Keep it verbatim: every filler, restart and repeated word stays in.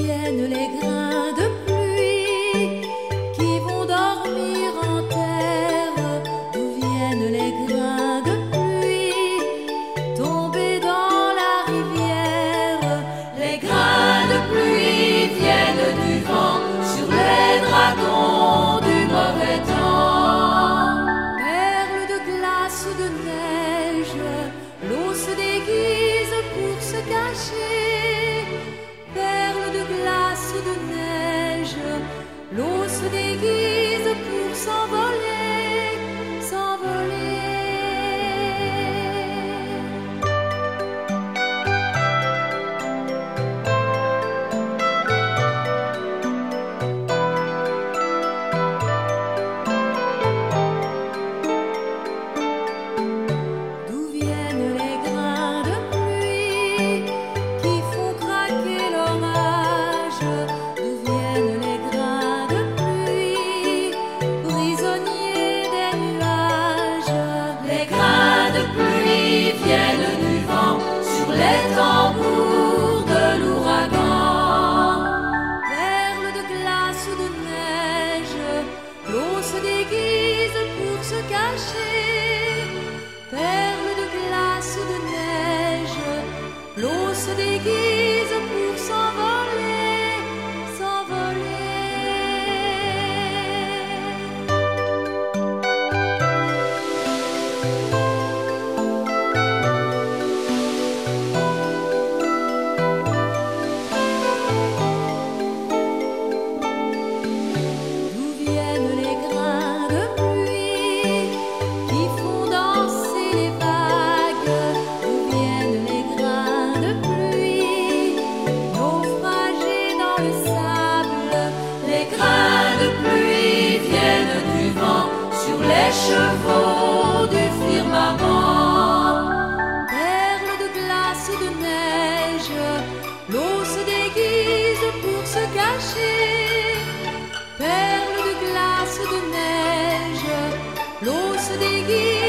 viennent les grains de pluie qui vont dormir en terre? D'où viennent les grains de pluie tombés dans la rivière? Les grains de pluie viennent du vent sur les dragons du mauvais temps. Perles de glace ou de neige, l'eau se déguise pour se cacher. Perles de glace ou de neige, l'eau se déguise pour s'envoler, s'envoler. D'où viennent les grains de pluie qui font craquer l'orage? D'où viennent les grains de pluie prisonniers des nuages? Les grains de pluie viennent du vent sur les tambours de l'ouragan. Perles de glace ou de neige, l'eau se déguise pour se cacher. Perles de glace ou de neige, l'eau se déguise pour s'envoler, s'envoler. D'où viennent les grains de pluie qui font danser les vagues? D'où viennent les grains de pluie naufragés dans le sable? Les grains de pluie viennent du vent sur les chevaux du firmament. Perles de glace ou de neige, l'eau se déguise pour se cacher. Perles de glace ou de neige, l'eau se déguise